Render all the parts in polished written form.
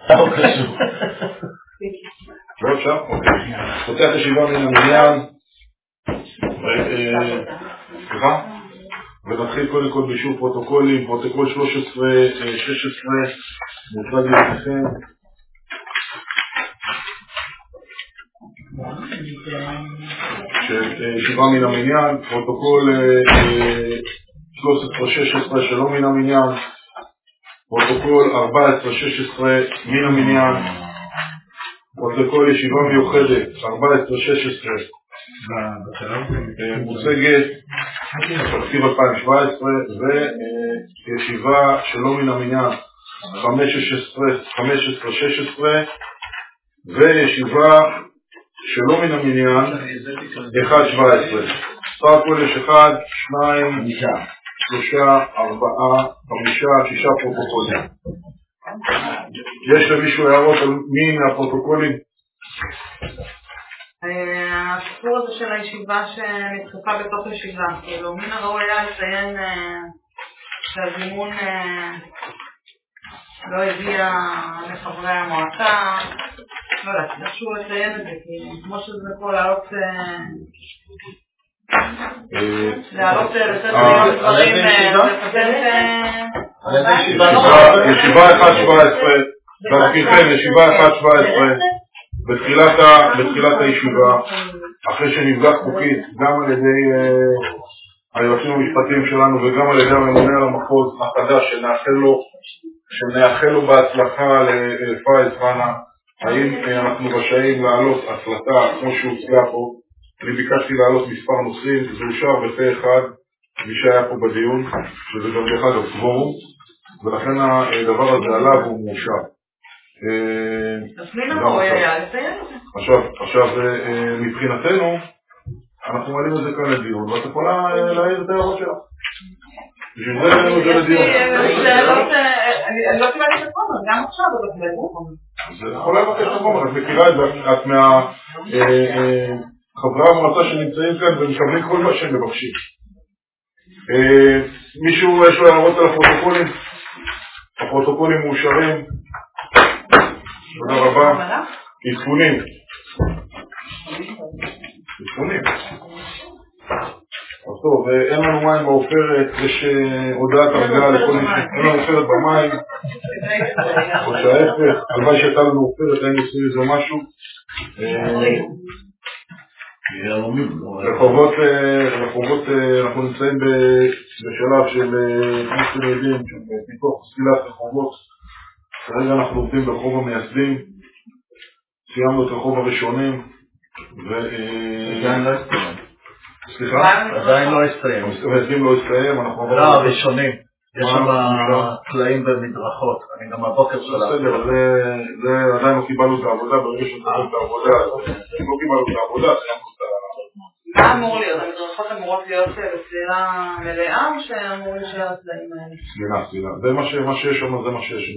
לא קשור. לא עכשיו? אוקיי. פותח ישיבה מן המניין. סליחה? ונתחיל קודם כל באישור פרוטוקולים, פרוטוקול 13-16, מוצג לפניכם. ישיבה מן המניין, פרוטוקול 13-16 שלא מן המניין, פרוטוקול 14-16 מן המניין, פרוטוקול ישיבה מיוחדת 14-16 מוצגת תקציב 2017, וישיבה שלא מן המניין 15-16 וישיבה שלא מן המניין 1-17. סך הכל יש 1, 2, 3, 4, 5, 6 פרוטוקולים. יש למישהו הערות על מי מהפרוטוקולים? הסיפור הזה של הישיבה שנדחפה בתוך ישיבה, כאילו מן הראוי היה לציין שהזימון לא הגיע לחברי המועצה, לא יודעת, איכשהו לציין את זה, כי כמו שזה יכול לעלות לתת היום דברים ישיבה 1-17, להזכירכם, ישיבה 1-17 בתחילת הישיבה, אחרי שנבדק חוקית גם על ידי היועצים המשפטיים שלנו וגם על ידי הממונה על המחוז החדש, שנאחל לו בהצלחה לפאיז חנה, האם אנחנו רשאים לעלות החלטה כמו שהוצגה פה. אני ביקשתי לעלות מספר נושאים, זה אושר בפה אחד מי שהיה פה בדיון, שזה גם דרך אגב קוורום, ולכן הדבר הזה עליו הוא מאושר. עכשיו מבחינתנו אנחנו מעלים את זה כאן לדיון, ואת יכולה להעיר את ההערות שלך. בשביל זה העלינו את זה לדיון. אני לא קיבלתי את החומר, גם עכשיו לא קיבלתי את החומר. זה יכולה לבקש את החומר, את מכירה את זה, את חברי המועצה שנמצאים כאן ומקבלים כל מה שהם מבקשים. מישהו יש לו הערות על הפרוטוקולים? הפרוטוקולים מאושרים. תודה רבה. עדכונים. אז טוב, אין לנו מים בעופרת, יש הודעת הרגעה לכל מי אין לנו עופרת במים, או שההפך, הלוואי שהייתה לנו עופרת, היינו עושים איזה משהו. רחובות, אנחנו נמצאים בשלב של כמו יודעים, מתוך סלילת רחובות. כרגע אנחנו עובדים ברחוב המייסדים, סיימנו את רחוב הראשונים, עדיין לא הסתיים. סליחה? עדיין לא הסתיים. המייסדים לא הסתיים, אנחנו... לא, הראשונים. יש שם קלעים במדרכות, אני גם הבוקר שלה. בסדר, זה עדיין לא קיבלנו את העבודה, ברגע שקיבלנו את העבודה, לא קיבלנו את העבודה, סיימנו את ה... מה אמור להיות? המדרכות אמורות להיות בסלילה מלאה או שאמור להישאר הסלעים האלה? סלילה. זה מה שיש שם, זה מה שיש.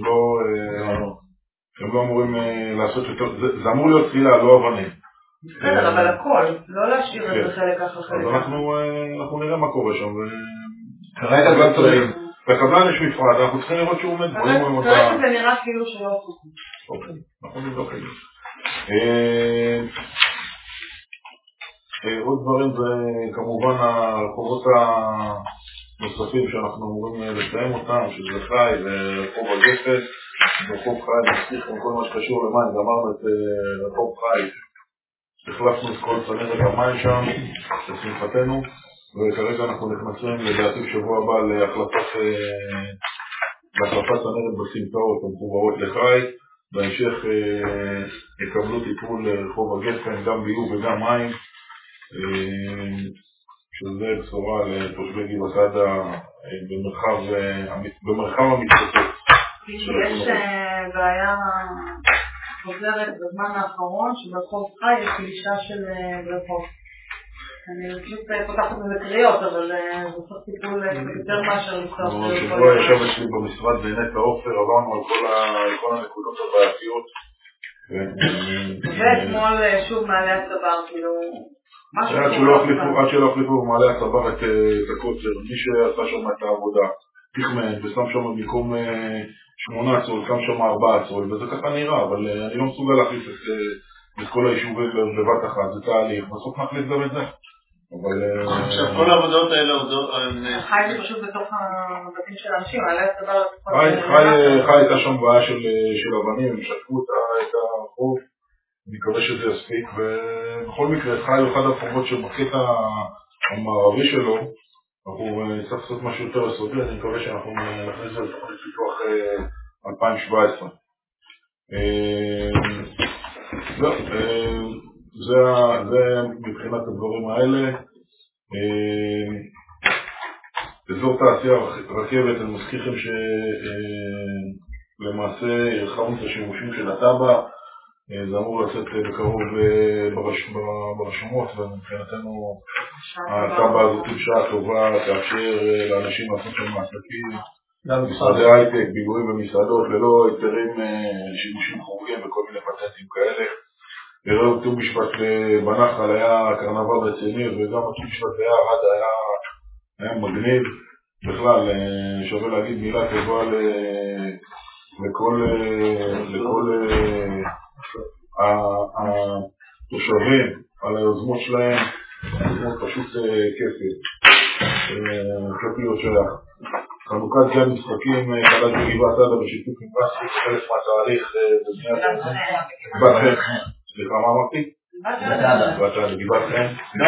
הם לא אמורים לעשות יותר... זה אמור להיות סלילה, לא אבנים. בסדר, אבל הכל, לא להשאיר את זה חלק אחר חלק. אז אנחנו נראה מה קורה שם. כרגע זה צלעים. בקבלן יש מפרט, אנחנו צריכים לראות שהוא עומד. כרגע זה נראה כאילו שלא עושים. אוקיי, אנחנו נבדוק את זה. עוד דברים זה כמובן הרחובות הנוספים שאנחנו אמורים לסיים אותם, שזה חי ורחוב הגפת, רחוב חי, נצליח עם כל מה שקשור למים, גמרנו את רחוב חי, החלפנו את כל צנרת המים שם, לשמחתנו, וכרגע אנחנו נכנסים לדעתי בשבוע הבא להחלפת צנרת בסמטאות המחוברות לחי, בהמשך יקבלו טיפול לרחוב הגפן, גם ביוב וגם מים, שזה בשורה לתושבי גבעתדה במרחב המתפתח. יש בעיה חוזרת בזמן האחרון שברחוב חי יש פלישה של ברחוב. אני פשוט פותחת את זה קריאות, אבל זה צריך טיפול יותר מאשר לפתוח. שבוע ישב אצלי במשרד בעינת העופר, עברנו על כל הנקודות הבעייתיות. ואתמול שוב מעלה הצבר, כאילו... עד שלא החליפו במעלה הצבר את הקוצר, מי שעשה שם את העבודה, תכמן ושם שם במקום 8 צול, קם שם 4 צול, וזה ככה נראה, אבל אני לא מסוגל להחליף את כל היישובים בבת אחת, זה תהליך, בסוף נחליף גם את זה. עכשיו כל העבודות האלה חי זה פשוט בתוך הבתים של האנשים, חי הייתה שם בעיה של אבנים, הם שטפו את החוף, אני מקווה שזה יספיק, ובכל מקרה חי הוא אחד החובות שבקטע המערבי שלו, אנחנו נצטרך לעשות משהו יותר יסודי, אני מקווה שאנחנו נכניס את תוכנית פיתוח 2017. זה מבחינת הדברים האלה. אזור תעשייה רכבת, אני מזכיר לכם שלמעשה הרחבנו את השימושים של הטאבה, זה אמור לצאת בקרוב ברשומות, ומבחינתנו הטאבה הזאת בשעה טובה תאפשר לאנשים לעשות שם מעסקים, משרדי הייטק, בילויים ומסעדות ללא היתרים שימושים חורגים וכל מיני פטנטים כאלה. ערב ט"ו בשבט בנחל היה קרנבל רציני, וגם ט"ו בשבט ביער היה מגניב. בכלל, שווה להגיד מילה טובה לכל התושבים על היוזמות שלהם, יוזמות פשוט כיפיות שלך. חנוכת גן משחקים חלק בגבעת עדה בשיתוף עם פסוק, חלק מהתהליך בבניית גבעת חן. סליחה, מה אמרתי? גבעת עדה, גבעת חן.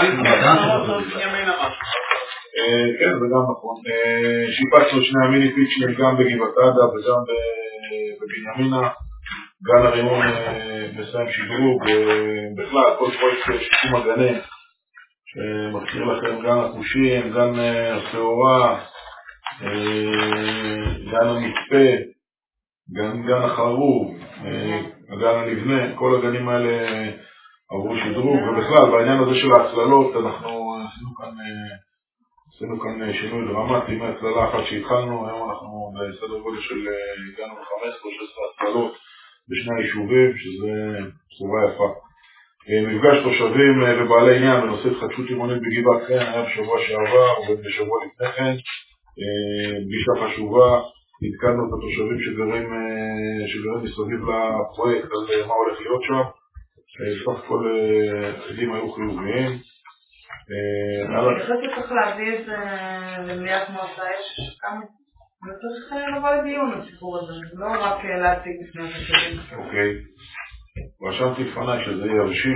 כן, זה גם נכון. שיפצנו את שני המיני פיצ'לים גם בגבעת עדה וגם בבנימינה. גן הרימון מסיים שדרוג, בכלל כל פרויקט שיקום הגנים שמזכיר לכם גן הכושים, גן השעורה, גן המצפה, גן החרוב, הגן הנבנה, כל הגנים האלה עברו שדרוג, ובכלל בעניין הזה של ההצללות אנחנו עשינו כאן שינוי דרמטי מהצללה אחת שהתחלנו, היום אנחנו בסדר גודל של הגענו ל-15 או 16 הצללות בשני היישובים, שזה בשורה יפה. מפגש תושבים ובעלי עניין בנושא התחדשות עירונית בגבעת חן היה בשבוע שעבר ובשבוע לפני כן. פגישה חשובה, התקדנו את התושבים שגרים מסביב לפרויקט על מה הולך להיות שם. סך הכל עדים היו חיוביים. אני חושבת שצריך להביא את זה למליאת מועצה, יש כמה... אני צריך לבוא לדיון לסיפור הזה, לא רק להציג לפני התושבים. אוקיי. רשמתי לפני שזה יבשיל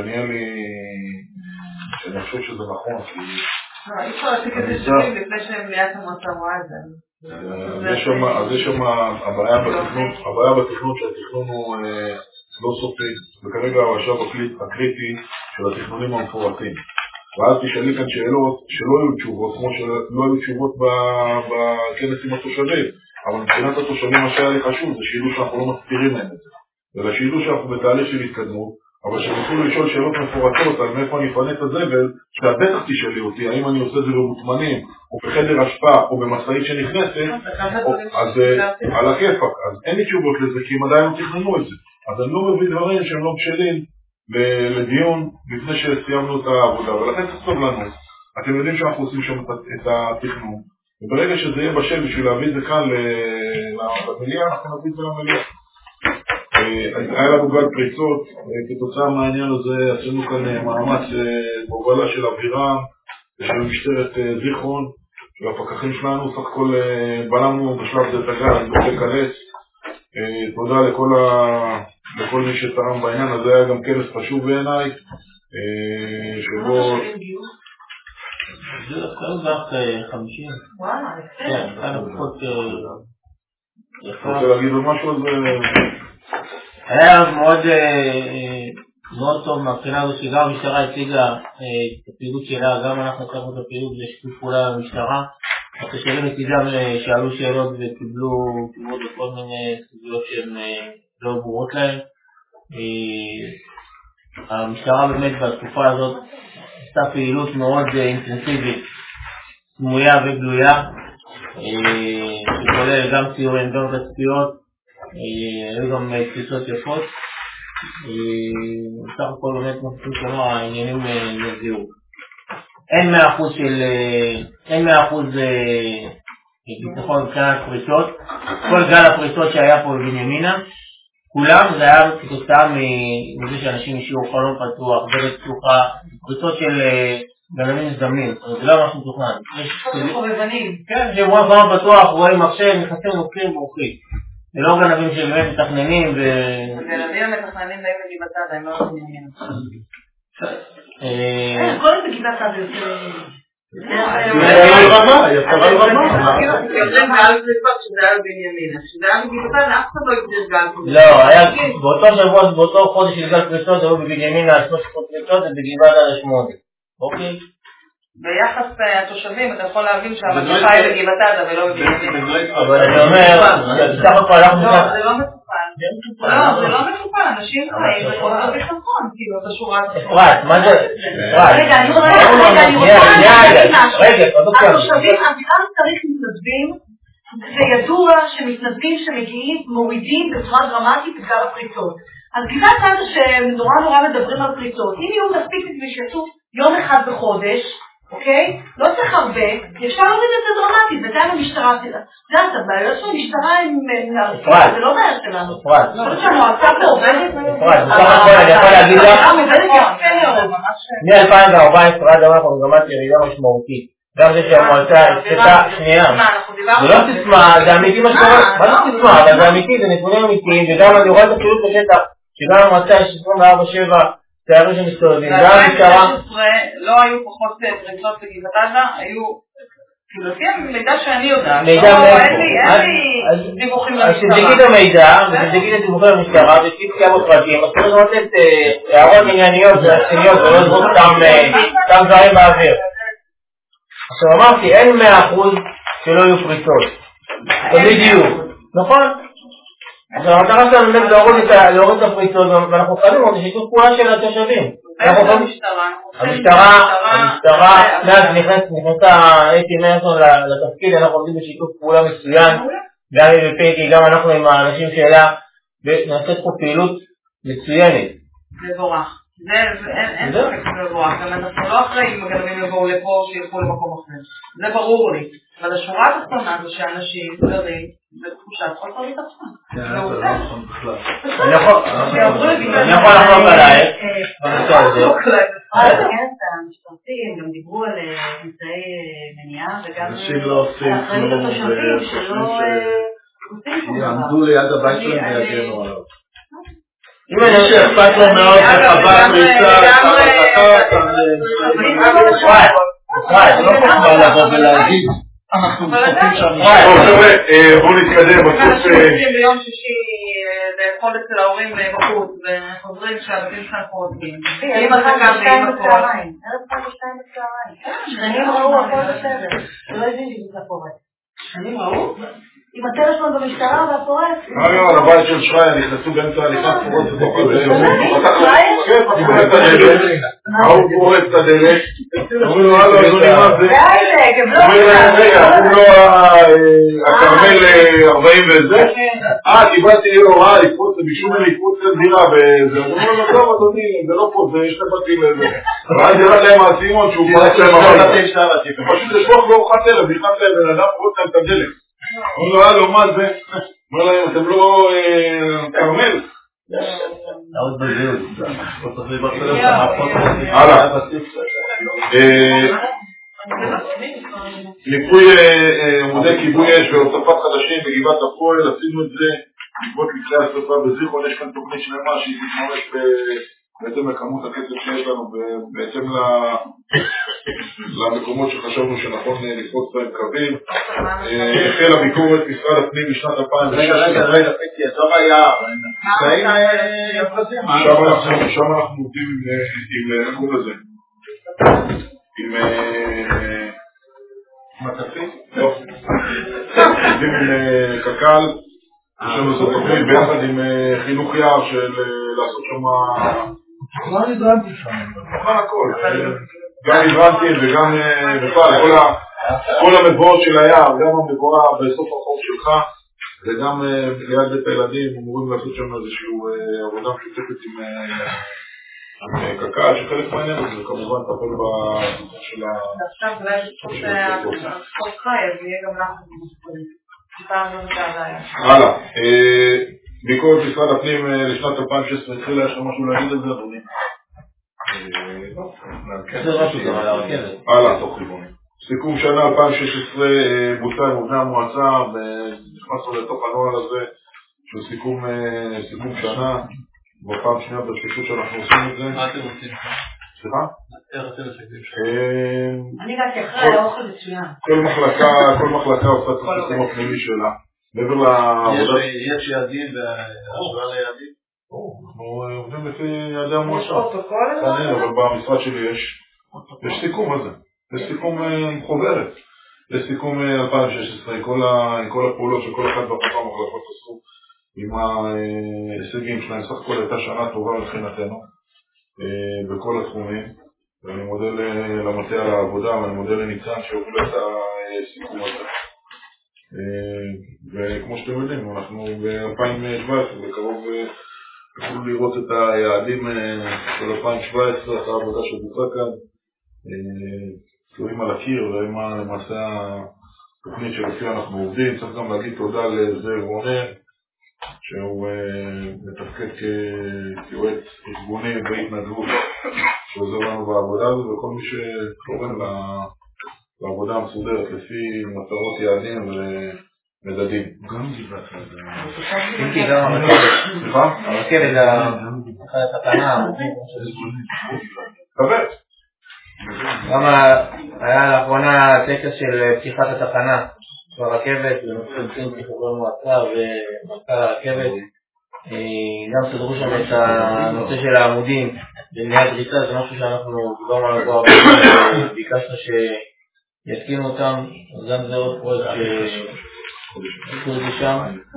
שאני חושב שזה נכון, כי... אי אפשר להציג את זה שנים לפני שמליאת המועצה רואה את זה. אז יש שם הבעיה בתכנון שהתכנון הוא לא סופי, וכרגע הוא השלב הקריטי של התכנונים המפורטים. ואז תשאלי כאן שאלות שלא היו תשובות, כמו שלא היו תשובות בכנס עם התושבים, אבל מבחינת התושבים מה שהיה לי חשוב זה שידעו שאנחנו לא מסתירים להם את זה, אלא שידעו שאנחנו בתהליך של התקדמות, אבל שיוכלו לשאול שאלות מפורטות על מאיפה אני אפנה את הזבל, שאת בטח תשאלי אותי, האם אני עושה את זה במוטמנים, או בחדר השפעה, או במשאית שנכנסת, אז על הכיפק, אז אין לי תשובות לזה, כי הם עדיין לא תכננו את זה, אז אני לא מביא דברים שהם לא בשלים לדיון לפני שסיימנו את העבודה, ולכן תכתוב לנו, אתם יודעים שאנחנו עושים שם את התכנון, וברגע שזה יהיה בשל בשביל להביא את זה כאן למליאה, אנחנו נביא את זה למליאה. היה לנו גל פריצות, כתוצאה מהעניין הזה עשינו כאן מאמץ בהובלה של אבירם ושל משטרת זיכרון, של הפקחים שלנו, סך הכל בלמנו בשלב זה את הגל, אני רוצה לקלס. תודה לכל מי שתרם בעניין הזה, היה גם כנס חשוב בעיניי, שבו... זה בערך 50. כן, כאן לפחות... אתה רוצה להגיד עוד משהו על זה? היה מאוד טוב מהבחינה הזו שגם המשטרה הציגה את הפעילות שלה, גם אנחנו קראנו את הפעילות בשיתוף פעולה במשטרה. התושבים מצידם שאלו שאלות וקיבלו תשובות לכל מיני סוגיות שהן לא ברורות להם. המשטרה באמת בתקופה הזאת עשתה פעילות מאוד אינטנסיבית, סמויה וגלויה, שכולל גם ציורים, גם תצפיות, היו גם תפיסות יפות. בסך הכל באמת מפסיק כלומר העניינים ירגיעו. אין 100% ביטחון מבחינת פריצות. כל גל הפריצות שהיה פה בבנימינה, כולם זה היה כתוצאה מזה שאנשים השאירו חלון פתוח, דלת פתוחה, פריצות של גנבים מזדמנים, זה לא ממש מתוכנן. חובבנים. כן, שרואים חלון פתוח, רואים מחשב, נכנסים לוקחים בורחים. זה לא גנבים שבאמת מתכננים הגנבים המתכננים באים בגבעתדה, הם לא בבנימינה. כל זה בגבעתדה יותר... יותר רמה. יותר גל פריצות שזה היה בבנימינה. שזה היה בגבעתדה, אף אחד לא הגדיר גל פריצות. לא, היה באותו שבוע, באותו חודש של גל פריצות, היו בבנימינה 300 פריצות ובגבעתדה 8. אוקיי. ביחס התושבים, אתה יכול להבין שהמגפה היא בגבעתדה ולא בבנימינה. אבל אני אומר, בסך הכל אנחנו... לא, זה לא מטופל. לא, זה לא מטופל, אנשים חיים בכל זאת בחסרון, כאילו, את השורה... אפרת, מה זה? רגע, אני רוצה להגיד משהו. התושבים, המדינה צריך מתנדבים, זה ידוע שמתנדבים שמגיעים מורידים בצורה דרמטית את גל הפריצות. אז גבעתדה שנורא מדברים על פריצות, אם יהיו מספיק שיצאו יום אחד בחודש, אוקיי? לא צריך הרבה, אפשר להוריד את זה דרמטית, וזה היה במשטרה שלה. זה הבעיות של המשטרה זה לא בעיה שלנו. אפרת. אני חושבת שהמועצה פה עובדת. אפרת, בסך הכל אני יכול להגיד לך, מ-2014 עד היום אנחנו במגמת ירידה משמעותית. גם זה שהמועצה הפסקה שנייה. זה לא סיסמה, זה אמיתי מה שקורה. מה זה סיסמה? אבל זה אמיתי, זה נתונים אמיתיים, וגם אני רואה את הפעילות בשטח, שגם המועצה יש 24/7 תיירים שמסתובבים, גם המשטרה... ב-2016 לא היו פחות פריצות בגבעתדה, היו... כאילו, לפי המידע שאני יודעת, אין לי דיווחים למשטרה. אז תבדקי את המידע, ותבדקי את הדיווחים למשטרה, ותבדקי כמה פרטים, אז צריך לתת הערות ענייניות ועצמיות, ולא לזרוק סתם דברים באוויר. עכשיו אמרתי, אין 100% שלא יהיו פריצות. בדיוק. נכון? אז המטרה שלנו באמת להוריד את הפריצות, ואנחנו חייבים עוד שיתוף פעולה של התושבים. המשטרה, מאז נכנסה אתי מרסון לתפקיד, אנחנו עובדים בשיתוף פעולה מצוין, גם עם פיקי, גם אנחנו עם האנשים שלה, ונעשית פה פעילות מצוינת. מבורך. אין ספק שזה מבורך, גם אנחנו לא אחראים הגנבים יבואו לפה שילכו למקום אחר. זה ברור לי. אבל השורה התחתונה זה שאנשים גרים בתחושת חוסר ביטחון. אני יכול לחלוק עלייך. המשטרתיים גם דיברו על אמצעי מניעה וגם על אחריות התושבים שלא יעמדו ליד הבית שלהם ויגנו עליו. אם אני שאכפת לו מאוד לחווה פריצה, זה לא חוכמה לבוא ולהגיד אנחנו משחקים שם. בואו נתקדם בסוף. ביום שישי לאכול אצל ההורים בחוץ וחוזרים שהבתים שלנו חורדים. אם אתה גם ואם הכל. ערב 22 בצהריים. שכנים ראו הכל בסדר. לא יודעים שזה קורה. שכנים ראו? עם הטלפון במשטרה והפורץ. על הבית של שרייה נכנסו באמצע הליכה פורץ את הדלת. הוא פורץ את הדלת. אומרים לו, הלו, אדוני, מה זה? אומרים לו, הכרמל 40 וזה. קיבלתי הוראה לקפוץ, ביקשו ממני לקפוץ לדירה וזה. אומרים לו, טוב, אדוני, זה לא פה, זה יש לבתים לזה. ואז ירד להם הסימון שהוא פורץ להם הביתה. פשוט לשפוך באורחת ערב, נכנס להם בן אדם פורץ להם את הדלת. אומר לו, הלו, מה זה? אומר להם, אתם לא כרמל? עוד בזיוז. הלאה. ליקוי עמודי כיבוי אש והוספת חדשים בגבעת הפועל, עשינו את זה בעקבות מקרה השרפה בזיכרון. יש כאן תוכנית שלמה שהיא תתממש בהתאם לכמות הכסף שיש לנו, בהתאם למקומות שחשבנו שנכון לקפוץ בהם קווים. החלה ביקורת משרד הפנים בשנת 2016. רגע, פיקי, טוב היה. שם אנחנו עובדים עם קוראים לזה. עם מטפים? לא. עובדים עם קק"ל. יש לנו זאת תוכנית ביחד עם חינוך יער של לעשות שם... מה נדרמתי שם? מה הכל? גם נדרמתי וגם בכלל כל המבואות של היער, גם המבואה בסוף החור שלך וגם ליד בית הילדים אמורים לעשות שם איזושהי עבודה משותפת קק"ל, שחלק מהעניין הזה זה כמובן טפל בסיפור של עכשיו אולי חוף חי, אז יהיה גם לך סיפרנו את הבעיה. הלאה, ביקורת משרד הפנים לשנת 2016 התחילה, יש לך משהו להגיד על זה, אדוני? הלאה, תוך חיבוני. סיכום שנה 2016 בוצע עם עובדי המועצה, ונכנסנו לתוך הנוהל הזה של סיכום שנה, בפעם שנייה בפשוט שאנחנו עושים את זה. מה אתם עושים? סליחה? איך אתם מסתכלים שם? אני הגעתי אחרי האוכל מצוין. כל מחלקה עושה את הסיכום הפנימי שלה. מעבר לעבודה... יש יעדים והשוואה ליעדים? אנחנו עובדים לפי יעדי המועצה. יש פרוטוקול? אבל במשרד שלי יש סיכום על זה. יש סיכום חוברת. יש סיכום 2016 עם כל הפעולות שכל אחד ואחת המחלקות עשו. עם ההישגים שלהם, סך הכל הייתה שנה טובה מבחינתנו בכל התחומים, ואני מודה למטה על העבודה, ואני מודה לניצן שהוביל את הסיכום הזה. וכמו שאתם יודעים, אנחנו ב-2017, בקרוב יכולנו לראות את היעדים של 2017, אחרי העבודה שבוצעה כאן, תלויים על הקיר, ומה למעשה התוכנית שלפיה אנחנו עובדים. צריך גם להגיד תודה לזאב רונן, שהוא מתפקד כיועץ ארגוני בהתנדבות שעוזר לנו בעבודה הזו, וכל מי שתורם לעבודה המסודרת לפי מטרות, יעדים ומדדים. גם דיברת על זה. אם גם הרכבת. סליחה? הרכבת התקנה. כבד. גם היה לאחרונה טקס של פתיחת התחנה ברכבת, ונוצאים כחברי מועצה ומנכ"ל הרכבת. גם סדרו שם את הנושא של העמודים במניעת דריסה, זה משהו שאנחנו דיברנו עליו פה הרבה, וביקשנו שיתקינו אותם, אז גם זה עוד פרויקט שעשו את זה שם.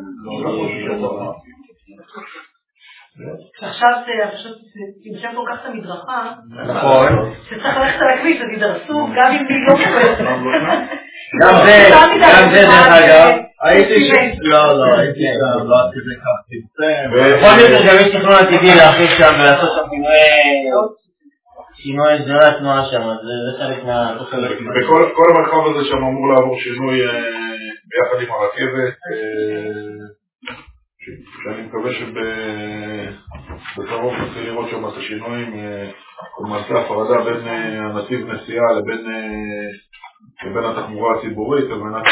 עכשיו זה פשוט תמשם כל כך את המדרכה, נכון. שצריך ללכת על הכביש, אז ידרסו גם אם היא לא קוראת. גם זה דרך אגב. הייתי לא הייתי שם, לא עד כדי כך תמצם. בכל מקרה גם יש תכנון עתידי להכניס שם ולעשות שם שינוי הסדרי התנועה שם, אז זה חלק וכל המרחב הזה שם אמור לעבור שינוי ביחד עם הרכבת, שאני מקווה שבקרוב נתחיל לראות שם את השינויים, למעשה הפרדה בין הנתיב נסיעה לבין התחבורה הציבורית, על מנת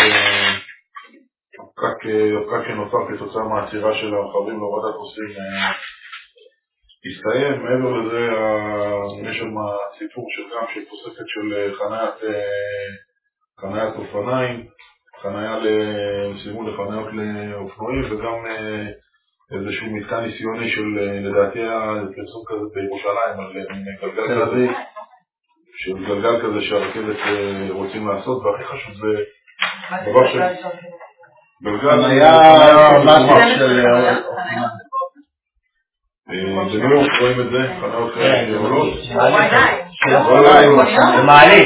הפקק שנוצר כתוצאה מהעצירה של הרכבים להורדת נוסעים יסתיים. מעבר לזה יש שם סיפור שגם של תוספת של חניית אופניים, חניה סיימו לחניות לאופנועים, וגם איזשהו מתקן ניסיוני של לדעתי הפרסום כזה בירושלים על גלגל כזה שהרכבת רוצים לעשות, והכי חשוב זה דבר של גלגל היה משהו של בניו יורק רואים את זה, חניות עולות מעלית.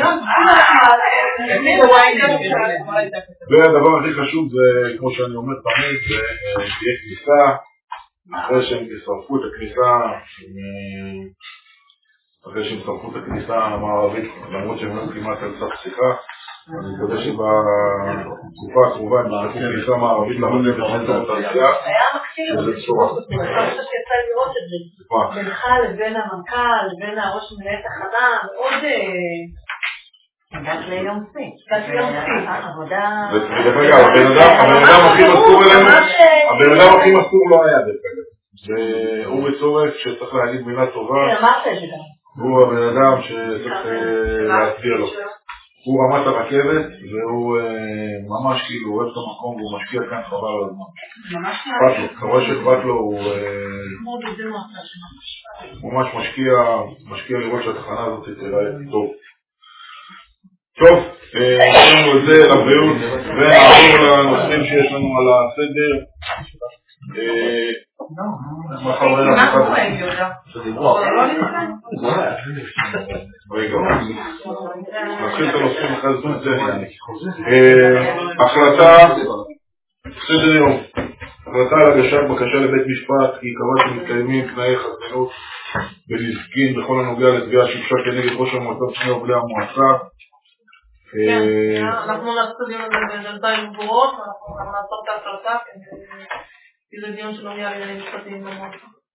והדבר הכי חשוב זה, כמו שאני אומר תמיד, זה תהיה כניסה, אחרי שהם שרפו את הכניסה המערבית, למרות שהם לא כמעט על סף שיחה, אני מקווה שבתקופה הקרובה הם יצטרכו כניסה מערבית לרכבת באזור התעשייה. היה מקסים, אני חושבת שיצא לראות את זה, בינך לבין המנכ"ל, לבין הראש מנהל תחנה, מאוד עבודת ליום סי, עבודה... ודרך אגב, הבן אדם הכי מסור לא היה דרך אגב. ואורי צורף שצריך להגיד מילה טובה, הוא הבן אדם שצריך להצביע לו. הוא רמת הרכבת, והוא ממש כאילו אוהב את המקום, והוא משקיע כאן חבל על הזמן. חבל שאכפת לו, הוא ממש משקיע לראות שהתחנה הזאת תראה טוב. טוב, נעבור את זה לבריאות, ונעבור לנושאים שיש לנו על הסדר. מה קורה עם יהודה? רגע, נתחיל את הנושאים אחרי זה. החלטה, סדר יום, החלטה על הגשת בקשה לבית משפט כי קבע שמתקיימים תנאי חסינות בנזקין בכל הנוגע לתביעה שהוגשה כנגד ראש המועצה ושני עובדי המועצה. כן, אנחנו נעשה דיון הזה בינתיים גבורות, אנחנו נעצור את ההחלטה כי זה דיון שנוגע לעניינים משפטיים במועצה.